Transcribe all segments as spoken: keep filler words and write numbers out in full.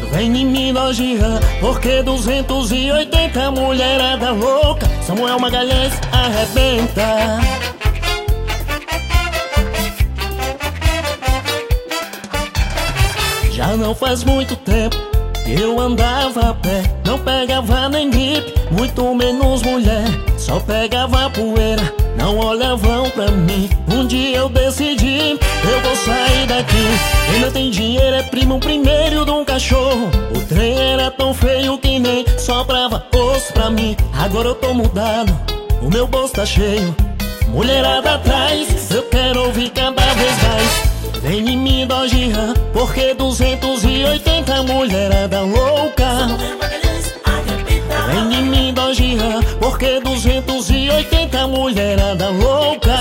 Vem em mim nojian, porque duzentos e oitenta mulherada louca. Samuel Magalhães arrebenta. Já não faz muito tempo que eu andava a pé, não pegava nem hippie, muito menos mulher. Só pegava poeira, não olhavam pra mim. Um dia eu decidi, eu vou sair daqui. Quem não tem dinheiro é primo primeiro de um cachorro. O trem era tão feio que nem sobrava osso pra mim. Agora eu tô mudado, o meu bolso tá cheio. Mulherada atrás, eu quero ouvir cada vez mais. Vem em mim nojian, porque duzentos e oitenta mulherada louca. Vem em mim nojian, porque duzentos e oitenta mulherada louca.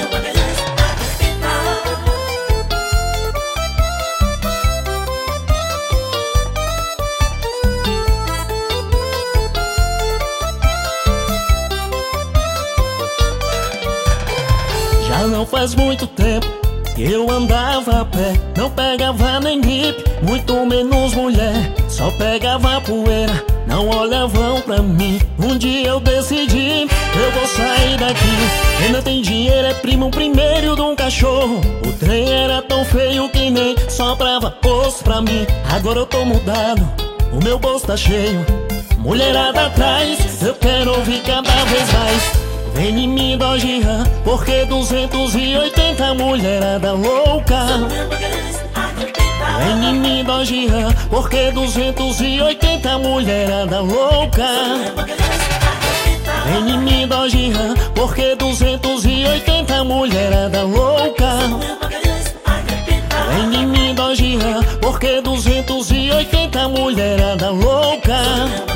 Já não faz muito tempo que eu andava a pé, não pegava nem hippie, muito menos mulher. Só pegava poeira, não olhavam pra mim. Um dia eu decidi, eu vou sair daqui. Quem não tem dinheiro é primo primeiro de um cachorro. O trem era tão feio que nem sobrava osso pra mim. Agora eu tô mudado, o meu bolso tá cheio. Mulherada atrás, eu quero ouvir cada vez mais. Vem em mim nojian, porque duzentos e oitenta mulherada louca. Vem em mim nojian, porque duzentos e oitenta mulherada louca. Vem em mim nojian, porque duzentos e oitenta mulherada louca. Vem em mim nojian, porque duzentos e oitenta mulherada louca.